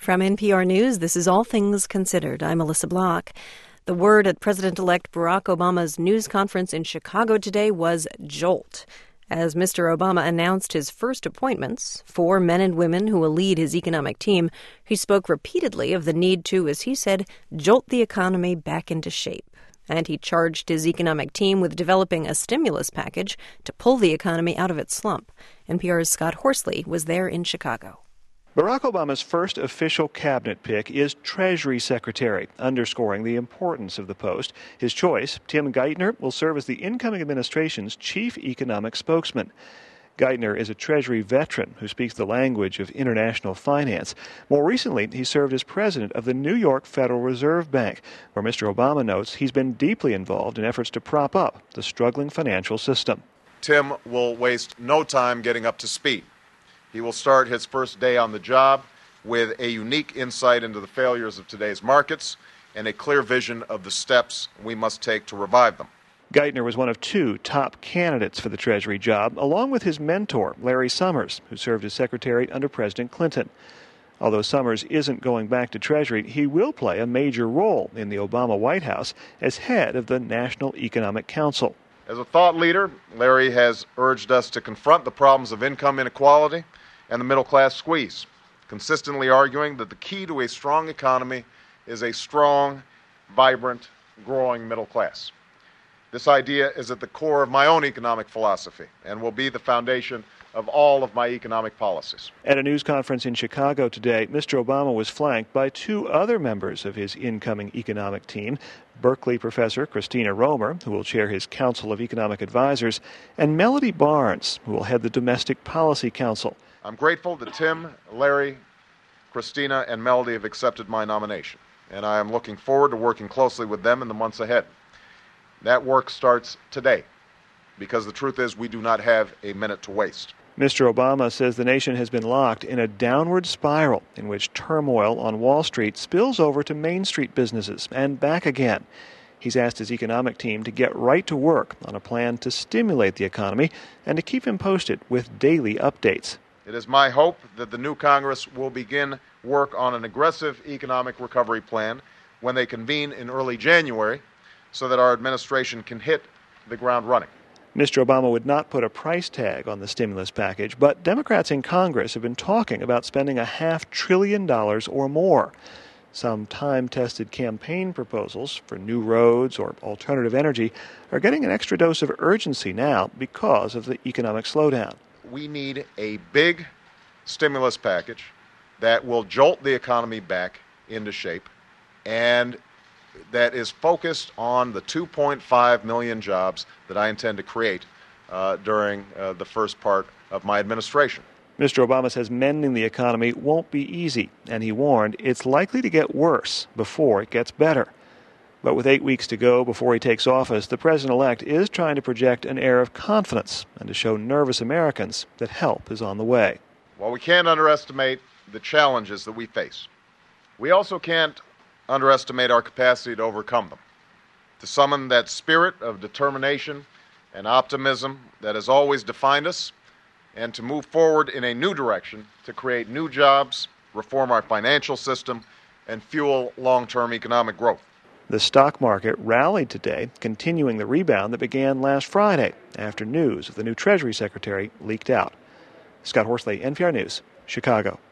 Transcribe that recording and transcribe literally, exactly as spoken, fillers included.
From N P R News, this is All Things Considered. I'm Melissa Block. The word at President-elect Barack Obama's news conference in Chicago today was jolt. As Mister Obama announced his first appointments, four men and women who will lead his economic team, he spoke repeatedly of the need to, as he said, jolt the economy back into shape. And he charged his economic team with developing a stimulus package to pull the economy out of its slump. N P R's Scott Horsley was there in Chicago. Barack Obama's first official cabinet pick is Treasury Secretary, underscoring the importance of the post. His choice, Tim Geithner, will serve as the incoming administration's chief economic spokesman. Geithner is a Treasury veteran who speaks the language of international finance. More recently, he served as president of the New York Federal Reserve Bank, where Mister Obama notes he's been deeply involved in efforts to prop up the struggling financial system. Tim will waste no time getting up to speed. He will start his first day on the job with a unique insight into the failures of today's markets and a clear vision of the steps we must take to revive them. Geithner was one of two top candidates for the Treasury job, along with his mentor, Larry Summers, who served as secretary under President Clinton. Although Summers isn't going back to Treasury, he will play a major role in the Obama White House as head of the National Economic Council. As a thought leader, Larry has urged us to confront the problems of income inequality and the middle-class squeeze, consistently arguing that the key to a strong economy is a strong, vibrant, growing middle class. This idea is at the core of my own economic philosophy and will be the foundation of all of my economic policies. At a news conference in Chicago today, Mister Obama was flanked by two other members of his incoming economic team, Berkeley professor Christina Romer, who will chair his Council of Economic Advisors, and Melody Barnes, who will head the Domestic Policy Council. I'm grateful that Tim, Larry, Christina, and Melody have accepted my nomination, and I am looking forward to working closely with them in the months ahead. That work starts today, because the truth is we do not have a minute to waste. Mister Obama says the nation has been locked in a downward spiral in which turmoil on Wall Street spills over to Main Street businesses and back again. He's asked his economic team to get right to work on a plan to stimulate the economy and to keep him posted with daily updates. It is my hope that the new Congress will begin work on an aggressive economic recovery plan when they convene in early January so that our administration can hit the ground running. Mister Obama would not put a price tag on the stimulus package, but Democrats in Congress have been talking about spending a half trillion dollars or more. Some time-tested campaign proposals for new roads or alternative energy are getting an extra dose of urgency now because of the economic slowdown. We need a big stimulus package that will jolt the economy back into shape and that is focused on the two point five million jobs that I intend to create uh, during uh, the first part of my administration. Mister Obama says mending the economy won't be easy, and he warned it's likely to get worse before it gets better. But with eight weeks to go before he takes office, the president-elect is trying to project an air of confidence and to show nervous Americans that help is on the way. While we can't underestimate the challenges that we face, we also can't underestimate our capacity to overcome them, to summon that spirit of determination and optimism that has always defined us, and to move forward in a new direction to create new jobs, reform our financial system, and fuel long-term economic growth. The stock market rallied today, continuing the rebound that began last Friday after news of the new Treasury Secretary leaked out. Scott Horsley, N P R News, Chicago.